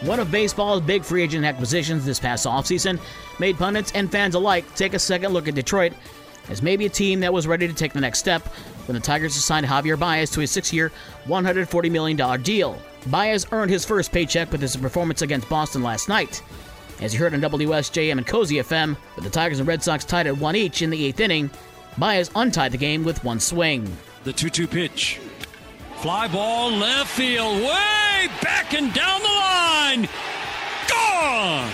One of baseball's big free agent acquisitions this past offseason made pundits and fans alike take a second look at Detroit as maybe a team that was ready to take the next step when the Tigers signed Javier Baez to a 6-year, $140 million deal. Baez earned his first paycheck with his performance against Boston last night. As you heard on WSJM and Cozy FM, with the Tigers and Red Sox tied at 1 each in the 8th inning, Baez untied the game with one swing. The 2-2 pitch. Fly ball left field, way back and down the line. Gone!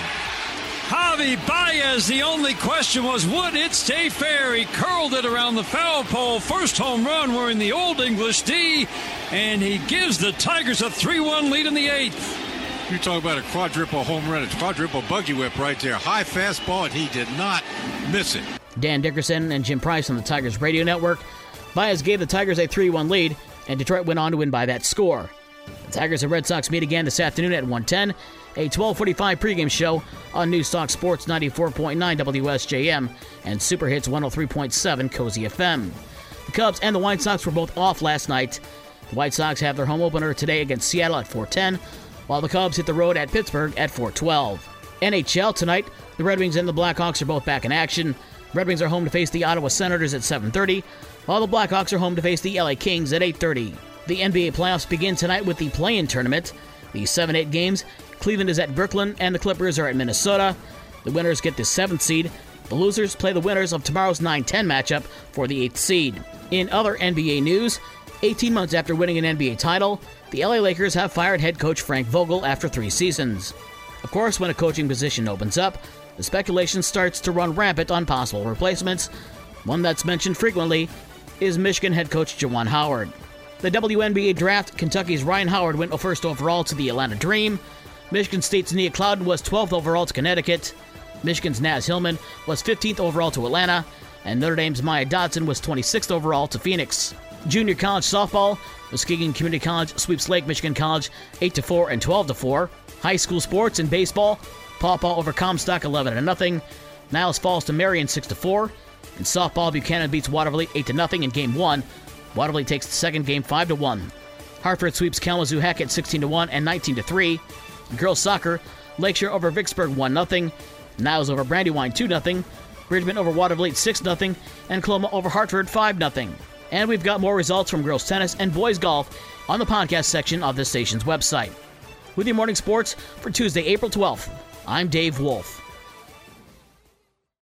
Javi Baez, the only question was, would it stay fair? He curled it around the foul pole. First home run wearing the Old English D, and he gives the Tigers a 3-1 lead in the 8th. You talk about a quadruple home run, a quadruple buggy whip right there. High fastball, and he did not miss it. Dan Dickerson and Jim Price on the Tigers radio network. Baez gave the Tigers a 3-1 lead, and Detroit went on to win by that score. The Tigers and Red Sox meet again this afternoon at 1:10, a 12:45 pregame show on News Talk Sports 94.9 WSJM and Super Hits 103.7 Cozy FM. The Cubs and the White Sox were both off last night. The White Sox have their home opener today against Seattle at 4:10, while the Cubs hit the road at Pittsburgh at 4:12. NHL tonight, the Red Wings and the Blackhawks are both back in action. Red Wings are home to face the Ottawa Senators at 7:30, while the Blackhawks are home to face the LA Kings at 8:30. The NBA playoffs begin tonight with the play-in tournament. The 7-8 games, Cleveland is at Brooklyn and the Clippers are at Minnesota. The winners get the 7th seed. The losers play the winners of tomorrow's 9-10 matchup for the 8th seed. In other NBA news, 18 months after winning an NBA title, the LA Lakers have fired head coach Frank Vogel after 3 seasons. Of course, when a coaching position opens up, the speculation starts to run rampant on possible replacements. One that's mentioned frequently is Michigan head coach Juwan Howard. The WNBA draft, Kentucky's Ryan Howard went first overall to the Atlanta Dream. Michigan State's Nia Clouden was 12th overall to Connecticut. Michigan's Naz Hillman was 15th overall to Atlanta. And Notre Dame's Maya Dodson was 26th overall to Phoenix. Junior college softball, Muskegon Community College sweeps Lake Michigan College 8-4 and 12-4. High school sports and baseball, Paw Paw over Comstock 11-0. Niles falls to Marion 6-4. In softball, Buchanan beats Waterville 8-0 in Game 1. Waterville takes the second game 5-1. Hartford sweeps Kalamazoo Hackett 16-1 and 19-3. In girls soccer, Lakeshore over Vicksburg 1-0. Niles over Brandywine 2-0. Bridgman over Waterville 6-0. And Coloma over Hartford 5-0. And we've got more results from girls tennis and boys golf on the podcast section of this station's website. With your morning sports for Tuesday, April 12th, I'm Dave Wolf.